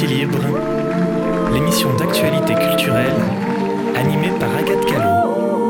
Quartier Libre, l'émission d'actualité culturelle animée par Agathe Callot.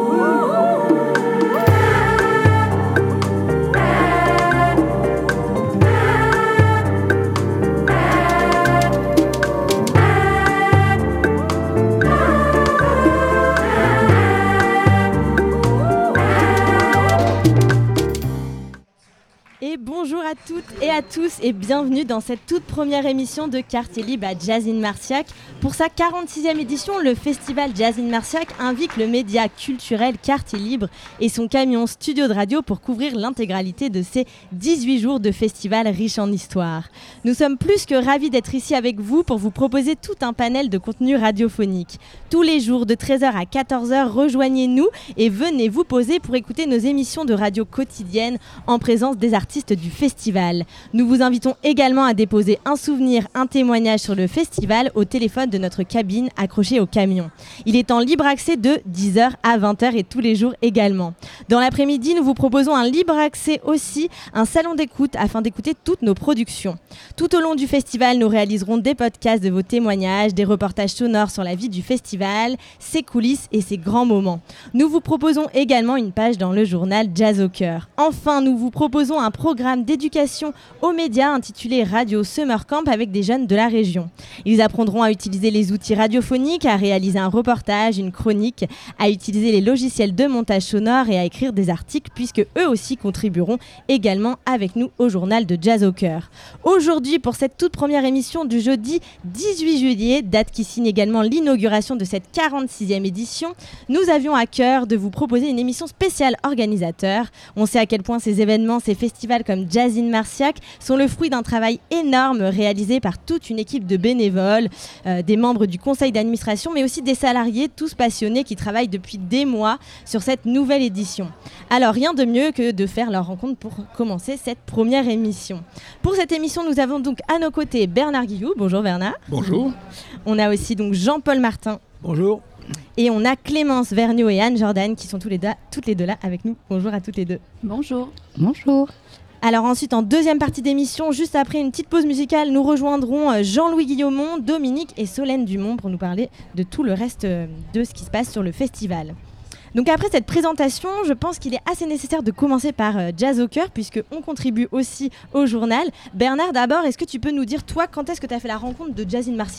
Bonjour à toutes et à tous et bienvenue dans cette toute première émission de Quartier Libre à Jazz in Marciac. Pour sa 46e édition, le festival Jazz in Marciac invite le média culturel Quartier Libre et son camion studio de radio pour couvrir l'intégralité de ces 18 jours de festival riche en histoire. Nous sommes plus que ravis d'être ici avec vous pour vous proposer tout un panel de contenu radiophonique. Tous les jours de 13h à 14h, rejoignez-nous et venez vous poser pour écouter nos émissions de radio quotidiennes en présence des artistes du festival. Nous vous invitons également à déposer un souvenir, un témoignage sur le festival au téléphone de notre cabine accrochée au camion. Il est en libre accès de 10h à 20h et tous les jours également. Dans l'après-midi, nous vous proposons un libre accès aussi, un salon d'écoute afin d'écouter toutes nos productions. Tout au long du festival, nous réaliserons des podcasts de vos témoignages, des reportages sonores sur la vie du festival, ses coulisses et ses grands moments. Nous vous proposons également une page dans le journal Jazz au cœur. Enfin, nous vous proposons un programme d'éducation aux médias intitulé Radio Summer Camp avec des jeunes de la région. Ils apprendront à utiliser les outils radiophoniques, à réaliser un reportage, une chronique, à utiliser les logiciels de montage sonore et à écrire des articles puisque eux aussi contribueront également avec nous au journal de Jazz au cœur. Aujourd'hui, pour cette toute première émission du jeudi 18 juillet, date qui signe également l'inauguration de cette 46e édition, nous avions à cœur de vous proposer une émission spéciale organisateur. On sait à quel point ces événements, ces festivals comme Jazz in Marciac sont le fruit d'un travail énorme réalisé par toute une équipe de bénévoles, des membres du conseil d'administration, mais aussi des salariés, tous passionnés qui travaillent depuis des mois sur cette nouvelle édition. Alors, rien de mieux que de faire leur rencontre pour commencer cette première émission. Pour cette émission, nous avons donc à nos côtés Bernard Guillou. Bonjour Bernard. Bonjour. On a aussi donc Jean-Paul Martin. Bonjour. Et on a Clémence Vergniaud et Anne Jordan qui sont toutes les deux là avec nous. Bonjour à toutes les deux. Bonjour. Bonjour. Alors ensuite, en deuxième partie d'émission, juste après une petite pause musicale, nous rejoindrons Jean-Louis Guillaumont, Dominique et Solène Dumont pour nous parler de tout le reste de ce qui se passe sur le festival. Donc après cette présentation, je pense qu'il est assez nécessaire de commencer par Jazz au cœur puisqu'on contribue aussi au journal. Bernard, d'abord, est-ce que tu peux nous dire, toi, quand est-ce que tu as fait la rencontre de Jazz in Marciac ?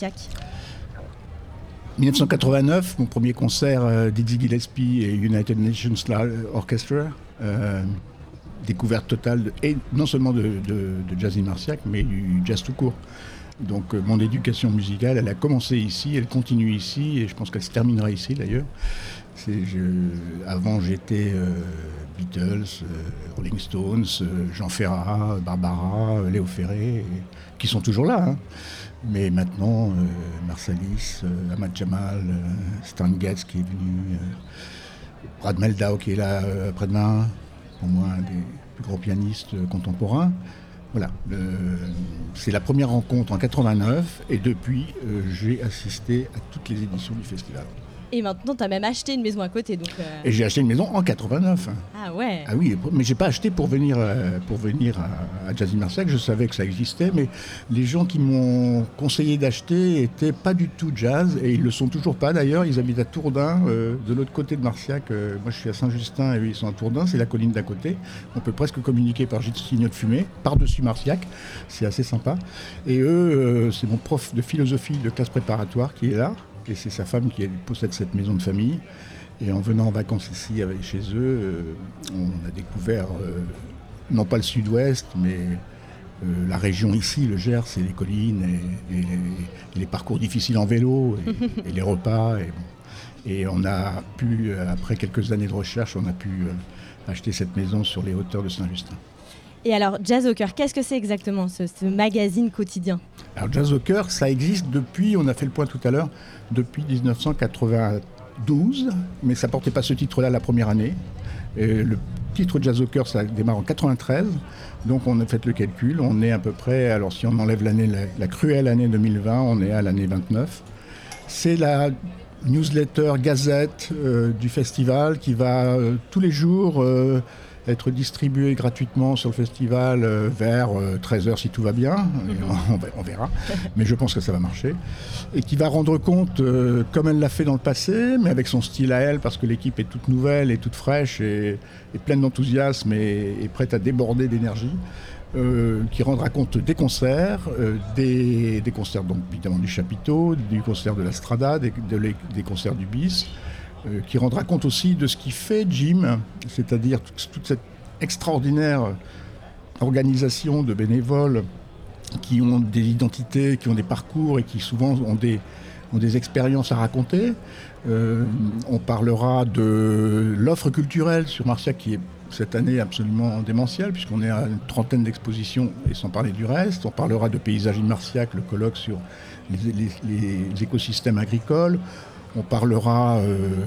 1989, mon premier concert Dizzy Gillespie et United Nations Orchestra. Découverte totale, et non seulement de Jazz in Marciac, mais du jazz tout court. Donc mon éducation musicale, elle a commencé ici, elle continue ici, et je pense qu'elle se terminera ici d'ailleurs. Avant j'étais Beatles, Rolling Stones, Jean Ferrat, Barbara, Léo Ferré, qui sont toujours là. Hein. Mais maintenant, Marsalis, Ahmad Jamal, Stan Getz qui est venu, Brad Meldau qui est là après-demain. Pour moi, un des plus gros pianistes contemporains. Voilà, c'est la première rencontre en 89 et depuis, j'ai assisté à toutes les éditions du festival. Et maintenant, tu as même acheté une maison à côté. Donc Et j'ai acheté une maison en 89. Ah ouais. Ah oui, mais j'ai pas acheté pour venir à Jazz in Marciac. Je savais que ça existait, mais les gens qui m'ont conseillé d'acheter étaient pas du tout jazz, et ils le sont toujours pas d'ailleurs. Ils habitent à Tourdin, de l'autre côté de Marciac. Moi, je suis à Saint-Justin et eux, ils sont à Tourdin. C'est la colline d'à côté. On peut presque communiquer par signaux de fumée, par-dessus Marciac. C'est assez sympa. Et eux, c'est mon prof de philosophie de classe préparatoire qui est là. Et c'est sa femme qui possède cette maison de famille. Et en venant en vacances ici chez eux, on a découvert, non pas le sud-ouest, mais la région ici, le Gers, et les collines, et les parcours difficiles en vélo, et les repas. Et on a pu, après quelques années de recherche, on a pu acheter cette maison sur les hauteurs de Saint-Justin. Et alors, Jazz au cœur, qu'est-ce que c'est exactement ce magazine quotidien ? Alors Jazz au cœur, ça existe depuis, on a fait le point tout à l'heure, depuis 1992, mais ça ne portait pas ce titre-là la première année. Et le titre Jazz au cœur, ça démarre en 93, donc on a fait le calcul, on est à peu près, alors si on enlève la cruelle année 2020, on est à l'année 29. C'est la newsletter, gazette du festival qui va tous les jours être distribué gratuitement sur le festival vers 13h si tout va bien, on verra, mais je pense que ça va marcher, et qui va rendre compte, comme elle l'a fait dans le passé, mais avec son style à elle, parce que l'équipe est toute nouvelle et toute fraîche et pleine d'enthousiasme et prête à déborder d'énergie, qui rendra compte des concerts, des concerts donc évidemment du Chapiteau, du concert de la Strada, des concerts du BIS, qui rendra compte aussi de ce qui fait Jim, c'est-à-dire toute cette extraordinaire organisation de bénévoles qui ont des identités, qui ont des parcours et qui souvent ont des expériences à raconter. On parlera de l'offre culturelle sur Marciac qui est cette année absolument démentielle puisqu'on est à une trentaine d'expositions et sans parler du reste. On parlera de Paysages in Marciac, le colloque sur les écosystèmes agricoles. On parlera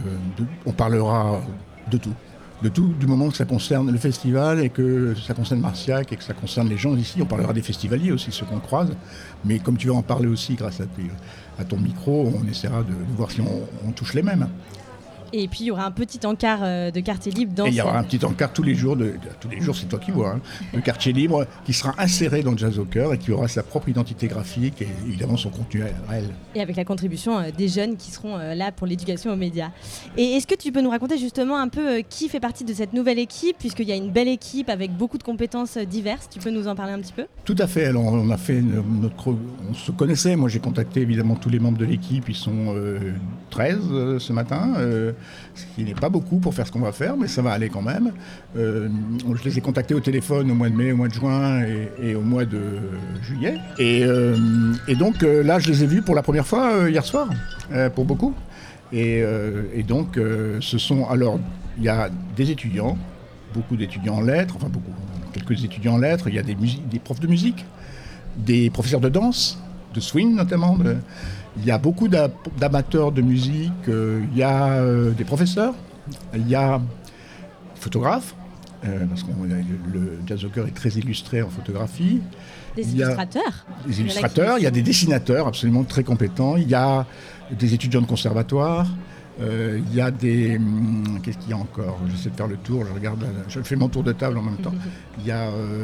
de tout. De tout, du moment que ça concerne le festival et que ça concerne Marciac et que ça concerne les gens ici. On parlera des festivaliers aussi, ceux qu'on croise. Mais comme tu vas en parler aussi grâce à ton micro, on essaiera de voir si on touche les mêmes. Et puis il y aura un petit encart de quartier libre dans. Et il y aura un petit encart tous les jours, c'est toi qui vois, de quartier libre qui sera inséré dans Jazz au cœur et qui aura sa propre identité graphique et évidemment son contenu à elle. Et avec la contribution des jeunes qui seront là pour l'éducation aux médias. Et est-ce que tu peux nous raconter justement un peu qui fait partie de cette nouvelle équipe, puisqu'il y a une belle équipe avec beaucoup de compétences diverses. Tu peux nous en parler un petit peu ? Tout à fait. Alors on a fait on se connaissait. Moi j'ai contacté évidemment tous les membres de l'équipe. Ils sont 13 ce matin. Ce qui n'est pas beaucoup pour faire ce qu'on va faire, mais ça va aller quand même. Je les ai contactés au téléphone au mois de mai, au mois de juin et au mois de juillet. Et donc là, je les ai vus pour la première fois hier soir, pour beaucoup. Et donc, ce sont... Alors, il y a des étudiants, beaucoup d'étudiants en lettres, enfin beaucoup, quelques étudiants en lettres, il y a des profs de musique, des professeurs de danse, de swing notamment, il y a beaucoup d'amateurs de musique, il y a des professeurs, il y a des photographes, parce que le Jazz au cœur est très illustré en photographie. Des illustrateurs. Des illustrateurs, il y a des dessinateurs absolument très compétents, il y a des étudiants de conservatoire, il y a des... qu'est-ce qu'il y a encore ? J'essaie de faire le tour, je fais mon tour de table en même temps. Il y a...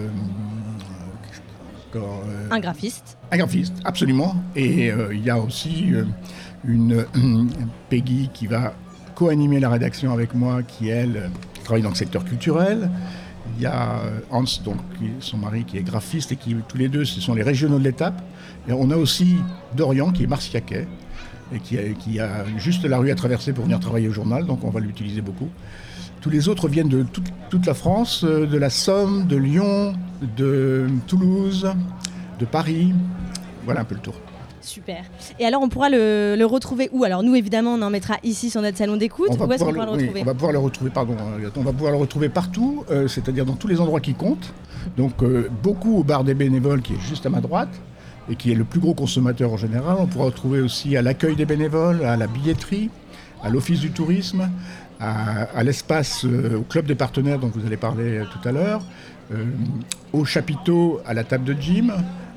un graphiste. Un graphiste, absolument. Et il y a aussi une Peggy qui va co-animer la rédaction avec moi, qui, elle, travaille dans le secteur culturel. Il y a Hans, donc, son mari, qui est graphiste, et qui, tous les deux, ce sont les régionaux de l'étape. Et on a aussi Dorian, qui est marciacais, et qui a juste la rue à traverser pour venir travailler au journal, donc on va l'utiliser beaucoup. Tous les autres viennent de toute la France, de la Somme, de Lyon, de Toulouse, de Paris. Voilà un peu le tour. Super. Et alors, on pourra le retrouver où ? Alors, nous, évidemment, on en mettra ici sur notre salon d'écoute. Où est-ce qu'on pourra le retrouver ? On va pouvoir le retrouver, on va pouvoir le retrouver partout, c'est-à-dire dans tous les endroits qui comptent. Donc, beaucoup au bar des bénévoles, qui est juste à ma droite, et qui est le plus gros consommateur en général. On pourra retrouver aussi à l'accueil des bénévoles, à la billetterie, à l'office du tourisme, à l'espace, au club des partenaires dont vous allez parler tout à l'heure, au chapiteau, à la table de gym,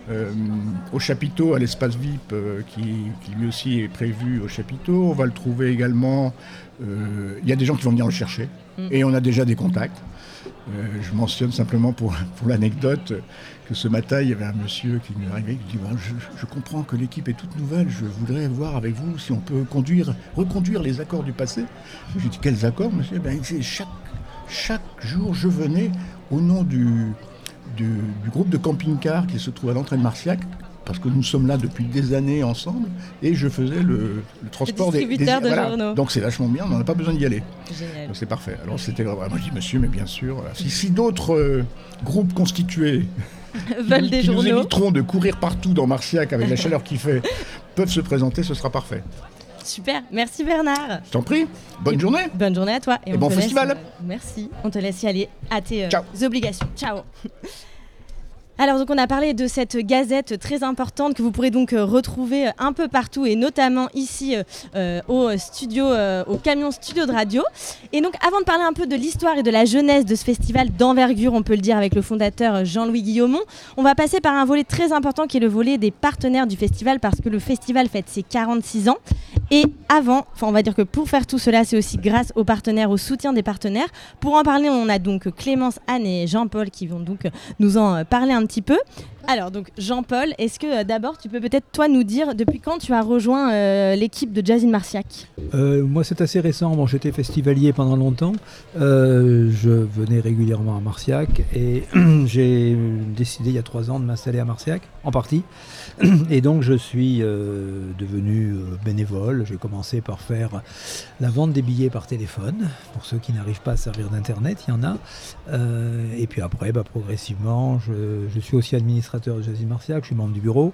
au chapiteau, à l'espace VIP qui lui aussi est prévu au chapiteau. On va le trouver également, il y a des gens qui vont venir le chercher et on a déjà des contacts. Je mentionne simplement pour l'anecdote que ce matin, il y avait un monsieur qui m'est arrivé qui dit je comprends que l'équipe est toute nouvelle, je voudrais voir avec vous si on peut reconduire les accords du passé. Je lui dis quels accords, monsieur ? Chaque jour, je venais au nom du groupe de camping-car qui se trouve à l'entrée de Marciac, parce que nous sommes là depuis des années ensemble, et je faisais le transport des distributeurs de journaux. Donc c'est vachement bien, on n'en a pas besoin d'y aller. Génial. Donc c'est parfait. Alors c'était, moi je dis monsieur, mais bien sûr, voilà. Si d'autres groupes constitués qui nous éviteront de courir partout dans Marciac avec la chaleur qu'il fait, peuvent se présenter, ce sera parfait. Super, merci Bernard. Je t'en prie, bonne journée. Bonne journée à toi. Et bon festival. Merci, on te laisse y aller à tes obligations. Ciao. Alors donc on a parlé de cette gazette très importante que vous pourrez donc retrouver un peu partout et notamment ici au camion studio de radio. Et donc avant de parler un peu de l'histoire et de la jeunesse de ce festival d'envergure, on peut le dire, avec le fondateur Jean-Louis Guillaumont, on va passer par un volet très important qui est le volet des partenaires du festival, parce que le festival fête ses 46 ans. Et on va dire que pour faire tout cela, c'est aussi grâce aux partenaires, au soutien des partenaires. Pour en parler, on a donc Clémence, Anne et Jean-Paul qui vont donc nous en parler un petit peu. Alors donc Jean-Paul, est-ce que d'abord tu peux peut-être toi nous dire depuis quand tu as rejoint l'équipe de Jazz in Marciac ? Moi c'est assez récent, bon, j'étais festivalier pendant longtemps, je venais régulièrement à Marciac et j'ai décidé il y a 3 ans de m'installer à Marciac, en partie, et donc je suis devenu bénévole. J'ai commencé par faire la vente des billets par téléphone, pour ceux qui n'arrivent pas à servir d'internet, il y en a, et puis après progressivement je suis aussi administrateur de Jazz in Marciac, je suis membre du bureau,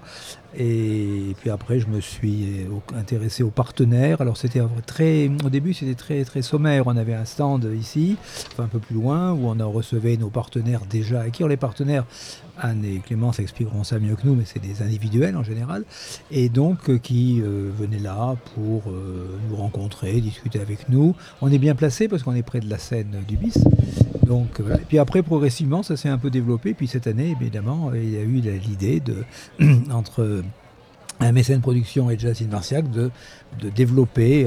et puis après je me suis intéressé aux partenaires. Alors au début c'était très, très sommaire, on avait un stand ici, un peu plus loin, où on recevait nos partenaires déjà acquis. Les partenaires, Anne et Clémence expliqueront ça mieux que nous, mais c'est des individuels en général, et donc qui venaient là pour nous rencontrer, discuter avec nous. On est bien placé parce qu'on est près de la scène du BIS. Donc, voilà. Et puis après, progressivement, ça s'est un peu développé. Puis cette année, évidemment, il y a eu l'idée entre un mécène production et Jazz in Marciac de développer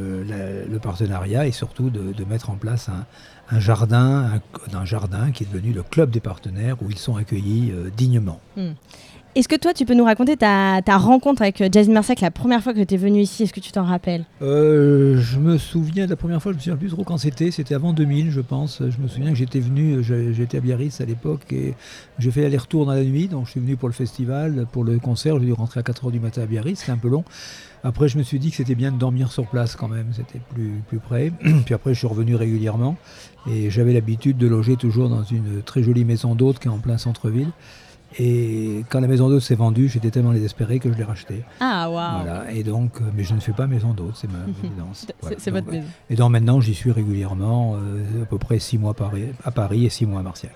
le partenariat et surtout de mettre en place un jardin qui est devenu le club des partenaires où ils sont accueillis dignement. Est-ce que toi, tu peux nous raconter ta rencontre avec Jazz in Marciac, la première fois que tu es venu ici? Est-ce que tu t'en rappelles? Je me souviens de la première fois, je me souviens plus trop quand c'était avant 2000 je pense. Je me souviens que j'étais venu, j'étais à Biarritz à l'époque et j'ai fait aller-retour dans la nuit, donc je suis venu pour le festival, pour le concert, j'ai dû rentrer à 4h du matin à Biarritz, c'était un peu long. Après je me suis dit que c'était bien de dormir sur place quand même, c'était plus près. Puis après je suis revenu régulièrement et j'avais l'habitude de loger toujours dans une très jolie maison d'hôtes qui est en plein centre-ville. Et quand la maison d'hôte s'est vendue, j'étais tellement désespéré que je l'ai rachetée. Ah, waouh! Voilà. Et donc, mais je ne fais pas maison d'hôte, c'est ma résidence. Voilà. C'est votre maison. Et donc maintenant, j'y suis régulièrement, à peu près 6 mois à Paris et 6 mois à Marciac.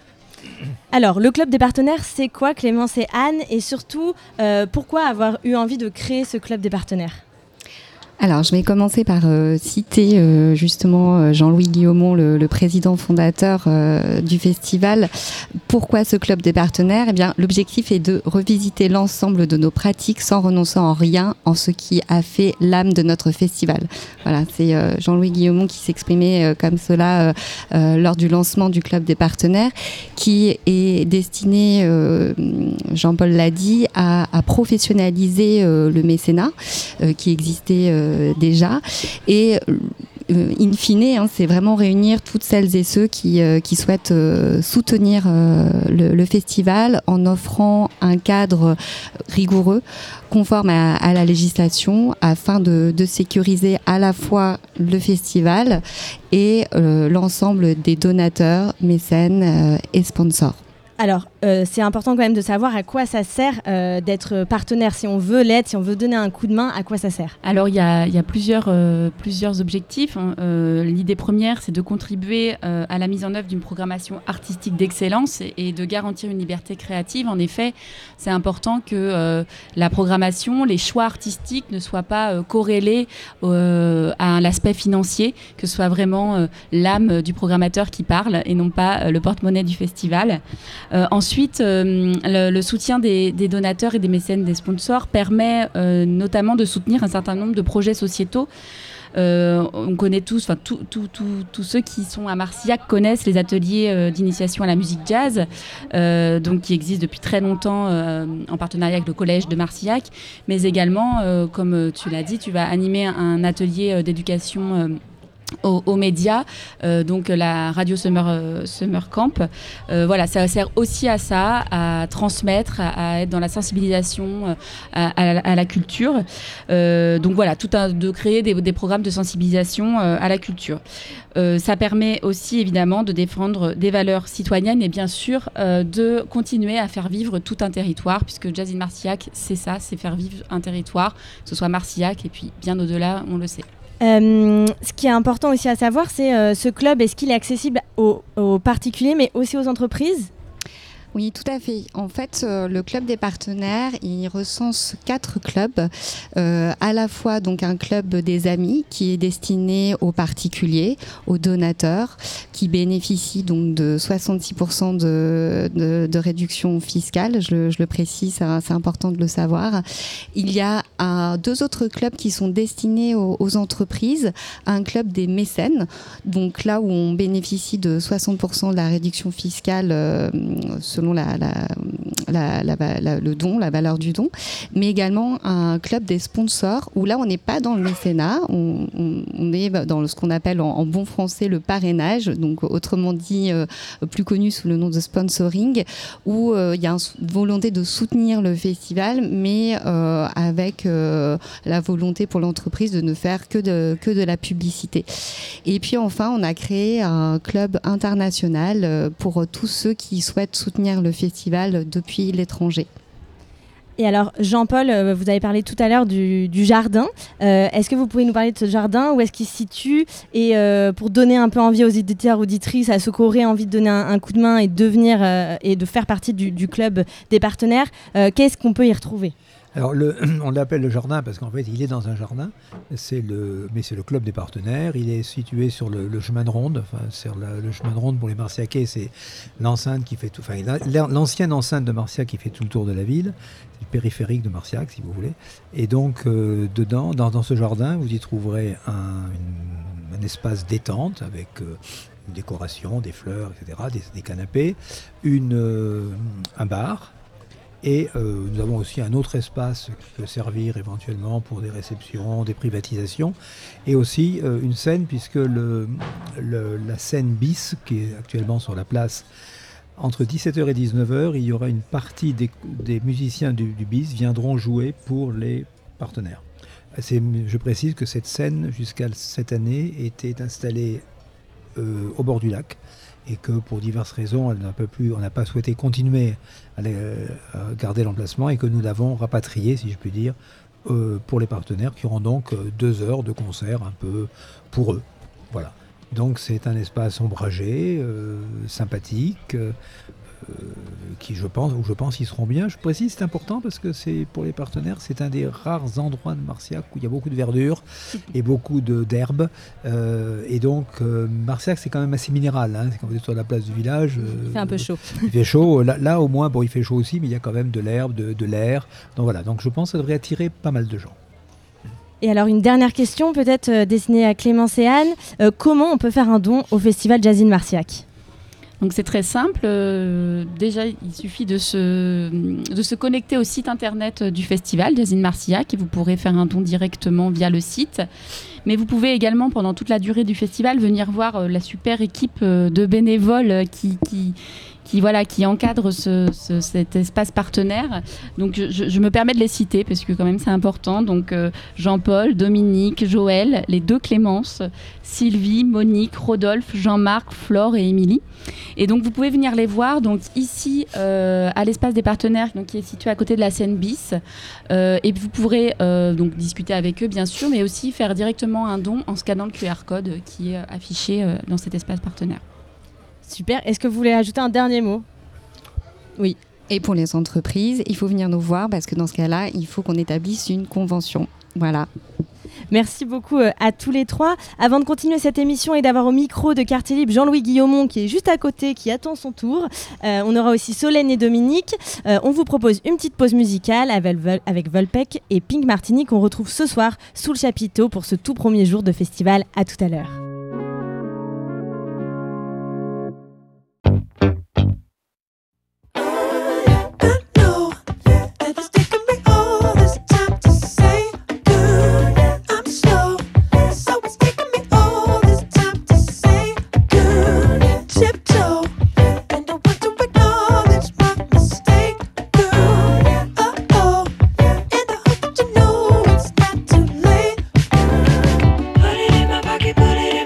Alors, le club des partenaires, c'est quoi, Clémence et Anne? Et surtout, pourquoi avoir eu envie de créer ce club des partenaires? Alors, je vais commencer par citer justement Jean-Louis Guillaumont, le président fondateur du festival. Pourquoi ce club des partenaires? Eh bien, l'objectif est de revisiter l'ensemble de nos pratiques sans renoncer en rien en ce qui a fait l'âme de notre festival. Voilà, c'est Jean-Louis Guillaumont qui s'exprimait comme cela lors du lancement du club des partenaires, qui est destiné, Jean-Paul l'a dit, à professionnaliser le mécénat qui existait déjà, et in fine, c'est vraiment réunir toutes celles et ceux qui souhaitent soutenir le festival en offrant un cadre rigoureux, conforme à la législation, afin de sécuriser à la fois le festival et l'ensemble des donateurs, mécènes et sponsors. Alors, c'est important quand même de savoir à quoi ça sert d'être partenaire. Si on veut l'être, si on veut donner un coup de main, à quoi ça sert? Alors, il y a plusieurs objectifs. L'idée première, c'est de contribuer à la mise en œuvre d'une programmation artistique d'excellence et de garantir une liberté créative. En effet, c'est important que la programmation, les choix artistiques ne soient pas corrélés à l'aspect financier, que ce soit vraiment l'âme du programmateur qui parle et non pas le porte-monnaie du festival. Ensuite, le soutien des donateurs et des mécènes, des sponsors, permet notamment de soutenir un certain nombre de projets sociétaux. On connaît tous, tous ceux qui sont à Marciac connaissent les ateliers d'initiation à la musique jazz, donc qui existent depuis très longtemps en partenariat avec le collège de Marciac, mais également, comme tu l'as dit, tu vas animer un atelier d'éducation aux médias, donc la radio Summer Camp. Voilà, ça sert aussi à ça, à transmettre, à être dans la sensibilisation à la culture. Donc voilà, de créer des programmes de sensibilisation à la culture. Ça permet aussi évidemment de défendre des valeurs citoyennes et bien sûr de continuer à faire vivre tout un territoire, puisque Jazz in Marciac, c'est ça, c'est faire vivre un territoire, que ce soit Marciac et puis bien au-delà, on le sait. Ce qui est important aussi à savoir, c'est ce club, est-ce qu'il est accessible aux particuliers mais aussi aux entreprises? Oui, tout à fait. En fait, le club des partenaires, il recense 4 clubs, à la fois donc un club des amis qui est destiné aux particuliers, aux donateurs, qui bénéficie donc de 66% de réduction fiscale. Je le précise, c'est important de le savoir. Il y a 2 autres clubs qui sont destinés aux entreprises, un club des mécènes, donc là où on bénéficie de 60% de la réduction fiscale selon le don, la valeur du don, mais également un club des sponsors où là on n'est pas dans le mécénat, on est dans ce qu'on appelle en bon français le parrainage, donc autrement dit plus connu sous le nom de sponsoring, où il y a une volonté de soutenir le festival, mais avec la volonté pour l'entreprise de ne faire que de la publicité. Et puis enfin on a créé un club international pour tous ceux qui souhaitent soutenir le festival depuis l'étranger. Et alors, Jean-Paul, vous avez parlé tout à l'heure du jardin. Est-ce que vous pouvez nous parler de ce jardin? Où est-ce qu'il se situe? Et pour donner un peu envie aux éditeurs, auditrices, à ceux qui auraient envie de donner un coup de main et de devenir et de faire partie du club des partenaires, qu'est-ce qu'on peut y retrouver? Alors, on l'appelle le jardin parce qu'en fait, il est dans un jardin. Mais c'est le club des partenaires. Il est situé sur le chemin de ronde. Enfin, le chemin de ronde pour les Marciaquais, c'est l'enceinte qui fait tout. Enfin, l'ancienne enceinte de Marciac qui fait tout le tour de la ville. C'est le périphérique de Marciac, si vous voulez. Et donc, dedans, dans ce jardin, vous y trouverez un espace détente avec une décoration, des fleurs, etc., des canapés, un bar. Et nous avons aussi un autre espace qui peut servir éventuellement pour des réceptions, des privatisations, et aussi une scène, puisque la scène bis, qui est actuellement sur la place, entre 17h et 19h, il y aura une partie des musiciens du bis viendront jouer pour les partenaires. Je précise que cette scène, jusqu'à cette année, était installée au bord du lac, et que pour diverses raisons, on n'a pas souhaité continuer à garder l'emplacement et que nous l'avons rapatrié, si je puis dire, pour les partenaires qui auront donc 2 heures de concert un peu pour eux. Voilà. Donc c'est un espace ombragé, sympathique, où je pense qu'ils seront bien. Je précise, c'est important parce que pour les partenaires, c'est un des rares endroits de Marciac où il y a beaucoup de verdure et beaucoup d'herbes. Et donc, Marciac, c'est quand même assez minéral. Hein. Quand vous êtes sur la place du village... il fait un peu chaud. Il fait chaud. Là, au moins, il fait chaud aussi, mais il y a quand même de l'herbe, de l'air. Donc voilà, donc je pense que ça devrait attirer pas mal de gens. Et alors, une dernière question, peut-être destinée à Clémence et Anne. Comment on peut faire un don au Festival Jazz in Marciac? Donc c'est très simple. Déjà, il suffit de se connecter au site internet du festival Jazz in Marciac et vous pourrez faire un don directement via le site. Mais vous pouvez également, pendant toute la durée du festival, venir voir la super équipe de bénévoles qui encadre cet espace partenaire. Donc je me permets de les citer parce que quand même c'est important. Donc Jean-Paul, Dominique, Joël, les 2 Clémence, Sylvie, Monique, Rodolphe, Jean-Marc, Flore et Émilie. Et donc vous pouvez venir les voir donc ici à l'espace des partenaires donc, qui est situé à côté de la scène bis. Et vous pourrez donc discuter avec eux bien sûr, mais aussi faire directement un don en scannant le QR code qui est affiché dans cet espace partenaire. Super. Est-ce que vous voulez ajouter un dernier mot? Oui. Et pour les entreprises, il faut venir nous voir parce que dans ce cas-là, il faut qu'on établisse une convention. Voilà. Merci beaucoup à tous les 3. Avant de continuer cette émission et d'avoir au micro de Quartier Libre Jean-Louis Guillaumont qui est juste à côté, qui attend son tour, on aura aussi Solène et Dominique. On vous propose une petite pause musicale avec Volpec et Pink Martini qu'on retrouve ce soir sous le chapiteau pour ce tout premier jour de festival. À tout à l'heure. Put it in my pocket, put it in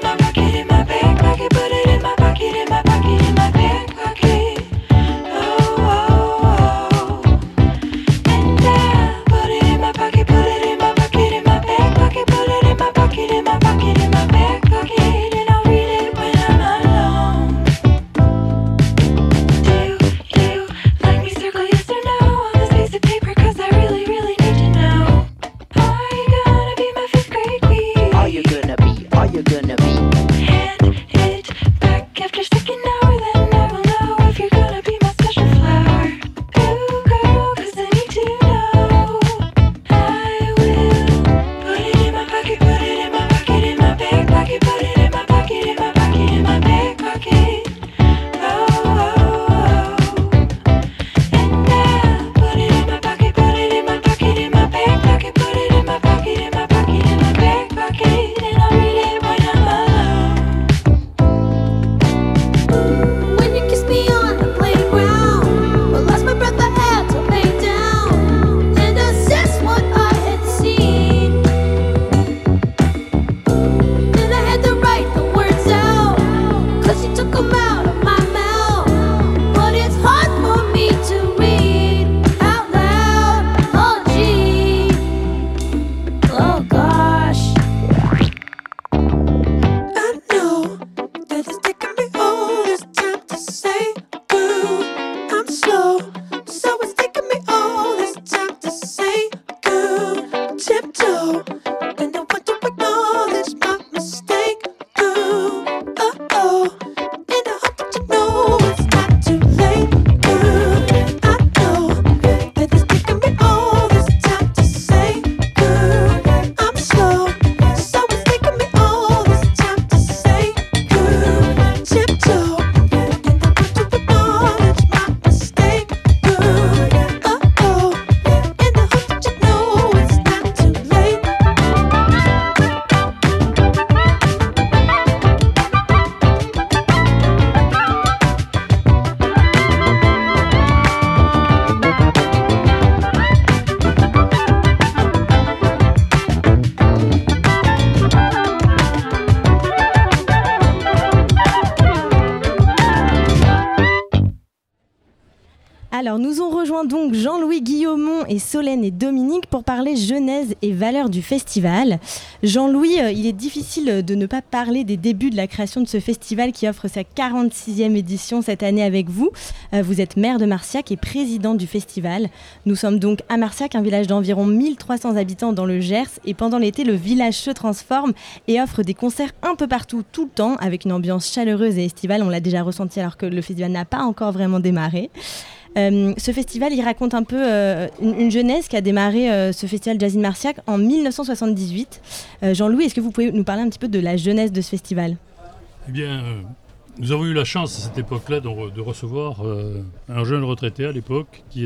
Alors, nous ont rejoint donc Jean-Louis Guillaumont et Solène et Dominique pour parler genèse et valeurs du festival. Jean-Louis, il est difficile de ne pas parler des débuts de la création de ce festival qui offre sa 46e édition cette année avec vous. Vous êtes maire de Marciac et président du festival. Nous sommes donc à Marciac, un village d'environ 1300 habitants dans le Gers. Et pendant l'été, le village se transforme et offre des concerts un peu partout, tout le temps, avec une ambiance chaleureuse et estivale. On l'a déjà ressenti alors que le festival n'a pas encore vraiment démarré. Ce festival, il raconte un peu une jeunesse qui a démarré ce festival Jazz in Marciac en 1978. Jean-Louis, est-ce que vous pouvez nous parler un petit peu de la jeunesse de ce festival ? Eh bien, nous avons eu la chance à cette époque-là de recevoir un jeune retraité à l'époque qui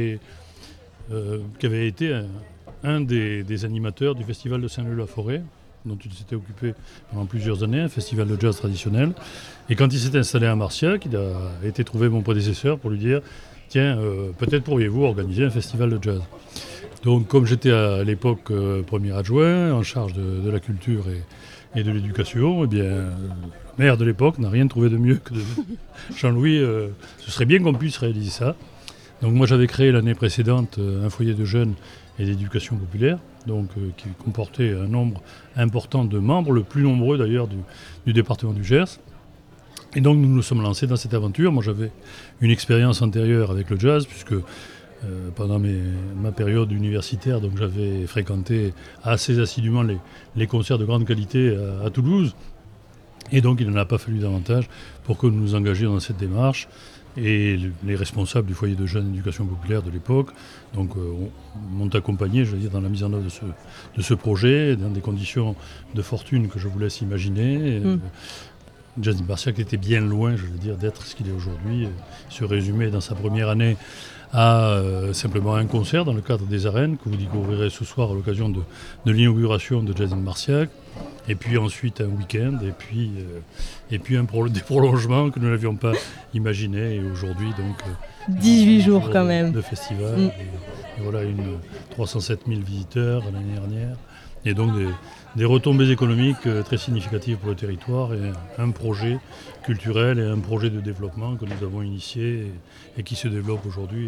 avait été un des animateurs du festival de Saint-Leu-la-Forêt, dont il s'était occupé pendant plusieurs années, un festival de jazz traditionnel. Et quand il s'est installé à Marciac, il a été trouver mon prédécesseur pour lui dire « Tiens, peut-être pourriez-vous organiser un festival de jazz ». Donc comme j'étais à l'époque premier adjoint, en charge de la culture et de l'éducation, eh bien, le maire de l'époque n'a rien trouvé de mieux que de Jean-Louis. Ce serait bien qu'on puisse réaliser ça. Donc moi j'avais créé l'année précédente un foyer de jeunes et d'éducation populaire, donc qui comportait un nombre important de membres, le plus nombreux d'ailleurs du département du Gers. Et donc nous nous sommes lancés dans cette aventure. Moi j'avais une expérience antérieure avec le jazz, puisque pendant ma période universitaire, donc j'avais fréquenté assez assidûment les concerts de grande qualité à Toulouse. Et donc il n'en a pas fallu davantage pour que nous nous engagions dans cette démarche. Et les responsables du foyer de jeunes d'éducation populaire de l'époque m'ont accompagné, je veux dire, dans la mise en œuvre de ce projet, dans des conditions de fortune que je vous laisse imaginer. Jazz in Marciac était bien loin, je veux dire, d'être ce qu'il est aujourd'hui. Il se résumait dans sa première année à simplement un concert dans le cadre des arènes que vous découvrirez ce soir à l'occasion de l'inauguration de Jazz in Marciac. Et puis ensuite un week-end, et puis des prolongements que nous n'avions pas imaginés. Et aujourd'hui, donc, 18 jours quand même de festival. Et voilà, 307 000 visiteurs l'année dernière. Et donc des retombées économiques très significatives pour le territoire, et un projet culturel et un projet de développement que nous avons initié et qui se développe aujourd'hui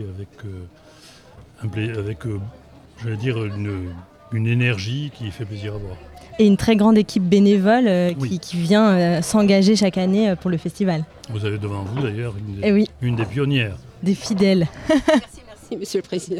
avec j'allais dire, une énergie qui fait plaisir à voir. Et une très grande équipe bénévole Oui. qui vient s'engager chaque année pour le festival. Vous avez devant vous d'ailleurs Oui. une des pionnières. Des fidèles. Merci, Monsieur le Président.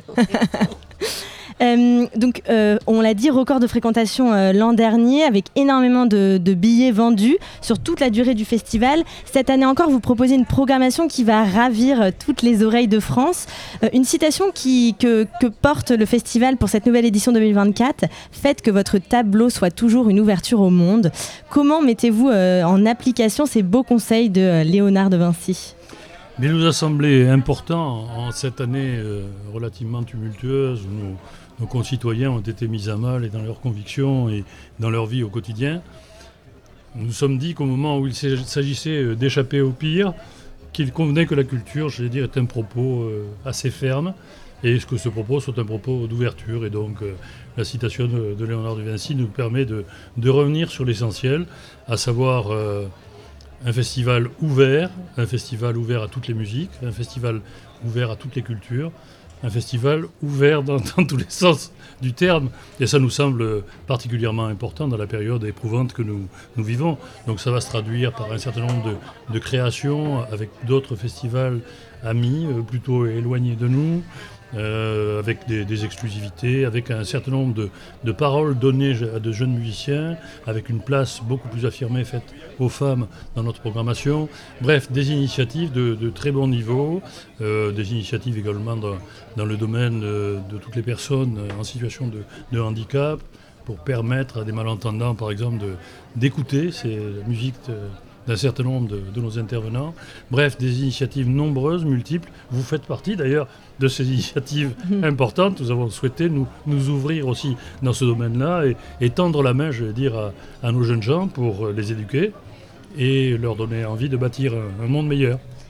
Donc, on l'a dit, record de fréquentation l'an dernier, avec énormément de billets vendus sur toute la durée du festival. Cette année encore, vous proposez une programmation qui va ravir toutes les oreilles de France. Une citation que porte le festival pour cette nouvelle édition 2024, « Faites que votre tableau soit toujours une ouverture au monde ». Comment mettez-vous en application ces beaux conseils de Léonard de Vinci ? Mais il nous a semblé important, en cette année relativement tumultueuse, où nos concitoyens ont été mis à mal et dans leurs convictions et dans leur vie au quotidien, nous nous sommes dit qu'au moment où il s'agissait d'échapper au pire, qu'il convenait que la culture, je vais dire, est un propos assez ferme, et que ce propos soit un propos d'ouverture. Et donc la citation de Léonard de Vinci nous permet de revenir sur l'essentiel, à savoir un festival ouvert à toutes les musiques, un festival ouvert à toutes les cultures, un festival ouvert dans tous les sens du terme. Et ça nous semble particulièrement important dans la période éprouvante que nous vivons. Donc ça va se traduire par un certain nombre de créations avec d'autres festivals amis, plutôt éloignés de nous, avec des exclusivités, avec un certain nombre de paroles données à de jeunes musiciens, avec une place beaucoup plus affirmée faite aux femmes dans notre programmation. Bref, des initiatives de très bon niveau, des initiatives également dans le domaine de toutes les personnes en situation de handicap, pour permettre à des malentendants, par exemple, d'écouter la musique d'un certain nombre de nos intervenants. Bref, des initiatives nombreuses, multiples. Vous faites partie d'ailleurs de ces initiatives importantes. Nous avons souhaité nous ouvrir aussi dans ce domaine-là et tendre la main, je vais dire, à nos jeunes gens pour les éduquer et leur donner envie de bâtir un monde meilleur.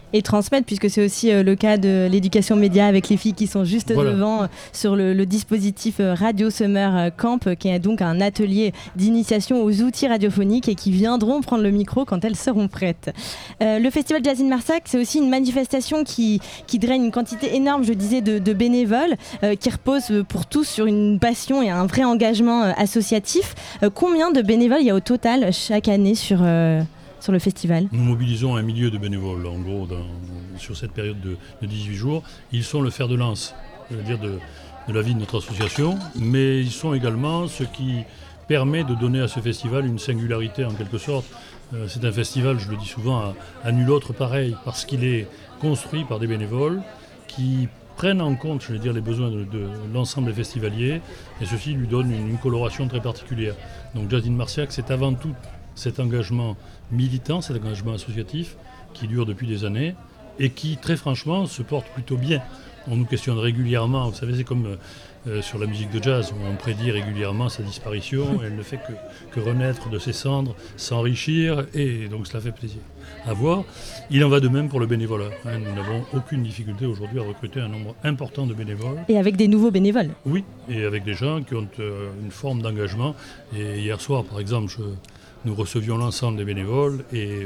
Et transmettre, puisque c'est aussi le cas de l'éducation média avec les filles qui sont juste devant sur le dispositif Radio Summer Camp, qui est donc un atelier d'initiation aux outils radiophoniques et qui viendront prendre le micro quand elles seront prêtes. Le Festival Jazz in Marciac, c'est aussi une manifestation qui draine une quantité énorme, je disais, de bénévoles, qui repose pour tous sur une passion et un vrai engagement associatif. Combien de bénévoles il y a au total chaque année sur le festival? Nous mobilisons un millier de bénévoles, en gros, sur cette période de 18 jours. Ils sont le fer de lance, je veux dire, de la vie de notre association, mais ils sont également ce qui permet de donner à ce festival une singularité, en quelque sorte. C'est un festival, je le dis souvent, à nul autre pareil, parce qu'il est construit par des bénévoles qui prennent en compte, je veux dire, les besoins de l'ensemble des festivaliers, et ceci lui donne une coloration très particulière. Donc Jazz in Marciac, c'est avant tout cet engagement militant, cet engagement associatif qui dure depuis des années et qui, très franchement, se porte plutôt bien. On nous questionne régulièrement, vous savez, c'est comme sur la musique de jazz, où on prédit régulièrement sa disparition, elle ne fait que renaître de ses cendres, s'enrichir, et donc cela fait plaisir à voir. Il en va de même pour le bénévolat. Nous n'avons aucune difficulté aujourd'hui à recruter un nombre important de bénévoles. Et avec des nouveaux bénévoles. Oui, et avec des gens qui ont une forme d'engagement. Et hier soir, par exemple, nous recevions l'ensemble des bénévoles et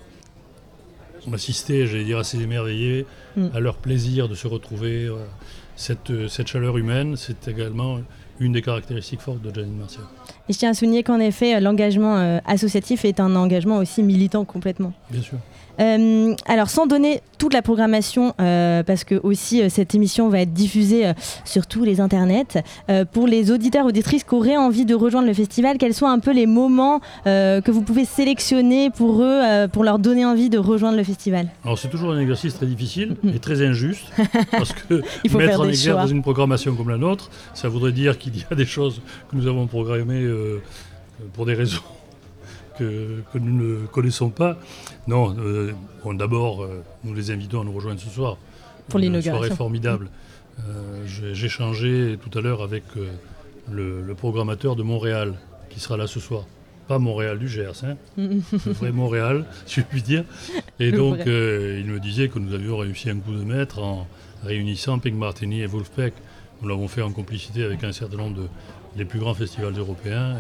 on assistait, j'allais dire, assez émerveillés à leur plaisir de se retrouver. Cette chaleur humaine, c'est également une des caractéristiques fortes de Jazz in Marciac. Et je tiens à souligner qu'en effet, l'engagement associatif est un engagement aussi militant complètement. Bien sûr. Alors sans donner toute la programmation, parce que aussi cette émission va être diffusée sur tous les internets, pour les auditeurs auditrices qui auraient envie de rejoindre le festival, quels sont un peu les moments que vous pouvez sélectionner pour eux, pour leur donner envie de rejoindre le festival? Alors c'est toujours un exercice très difficile et très injuste, parce que mettre en exergue dans une programmation comme la nôtre, ça voudrait dire qu'il y a des choses que nous avons programmées pour des raisons que nous ne connaissons pas. Non, d'abord, nous les invitons à nous rejoindre ce soir. Pour l'inauguration. Une soirée formidable. J'ai échangé tout à l'heure avec le programmateur de Montréal, qui sera là ce soir. Pas Montréal du Gers, le vrai Montréal, si je puis dire. Et donc, il me disait que nous avions réussi un coup de maître en réunissant Pink Martini et Wolfpack. Nous l'avons fait en complicité avec un certain nombre des plus grands festivals européens.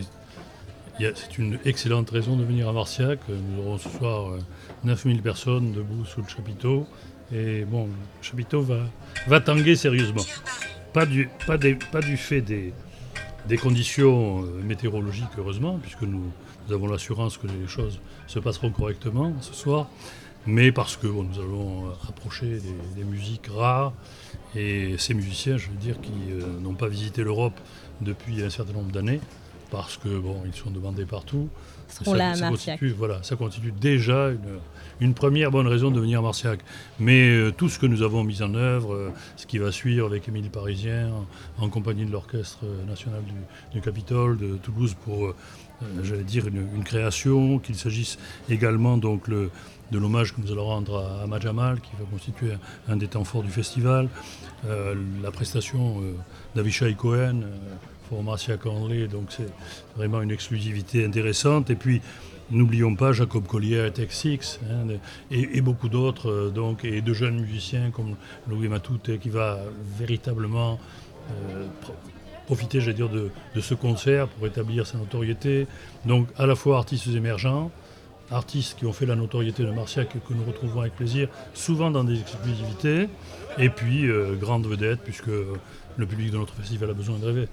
C'est une excellente raison de venir à Marciac. Nous aurons ce soir 9000 personnes debout sous le chapiteau. Et bon, le chapiteau va tanguer sérieusement. Pas du fait des conditions météorologiques, heureusement, puisque nous avons l'assurance que les choses se passeront correctement ce soir, mais parce que nous allons approcher des musiques rares. Et ces musiciens, je veux dire, qui n'ont pas visité l'Europe depuis un certain nombre d'années, parce que ils sont demandés partout. Ça constitue déjà une première bonne raison de venir à Marciac. Mais tout ce que nous avons mis en œuvre, ce qui va suivre avec Émile Parisien, en compagnie de l'Orchestre national du Capitole de Toulouse pour, une création, qu'il s'agisse également donc de l'hommage que nous allons rendre à Ahmad Jamal, qui va constituer un des temps forts du festival, la prestation d'Avishai Cohen, pour Marciac André, donc c'est vraiment une exclusivité intéressante. Et puis, n'oublions pas Jacob Collier et Tech Six, et beaucoup d'autres, et de jeunes musiciens comme Louis Matute, qui va véritablement profiter, de ce concert pour établir sa notoriété. Donc, à la fois artistes émergents, artistes qui ont fait la notoriété de Marciac et que nous retrouverons avec plaisir, souvent dans des exclusivités, et puis grandes vedettes, puisque le public de notre festival a besoin de rêver.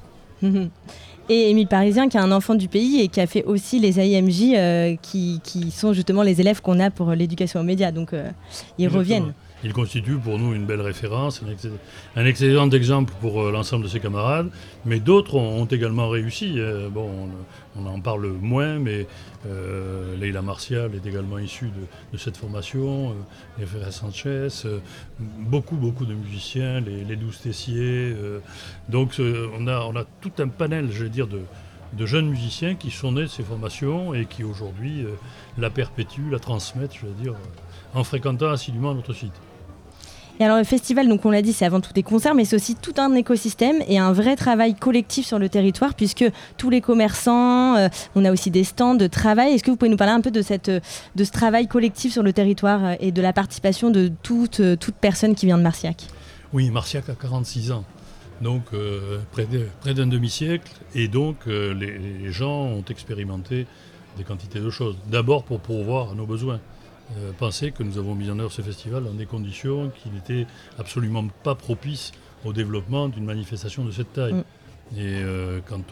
Et Émile Parisien, qui est un enfant du pays et qui a fait aussi les AIMJ, qui sont justement les élèves qu'on a pour l'éducation aux médias, donc ils Exactement. Reviennent. Il constitue pour nous une belle référence, un excellent exemple pour l'ensemble de ses camarades, mais d'autres ont également réussi. On en parle moins, mais Leila Martial est également issue de cette formation, les frères Sanchez, beaucoup de musiciens, les 12 Tessier. On a tout un panel, de jeunes musiciens qui sont nés de ces formations et qui aujourd'hui la perpétuent, la transmettent, en fréquentant assidûment notre site. Et alors le festival, donc on l'a dit, c'est avant tout des concerts, mais c'est aussi tout un écosystème et un vrai travail collectif sur le territoire, puisque tous les commerçants, on a aussi des stands de travail. Est-ce que vous pouvez nous parler un peu de ce travail collectif sur le territoire et de la participation de toute personne qui vient de Marciac? Oui, Marciac a 46 ans, donc près d'un demi-siècle, et donc les gens ont expérimenté des quantités de choses. D'abord pour pourvoir à nos besoins. Pensez que nous avons mis en œuvre ce festival dans des conditions qui n'étaient absolument pas propices au développement d'une manifestation de cette taille. Et quand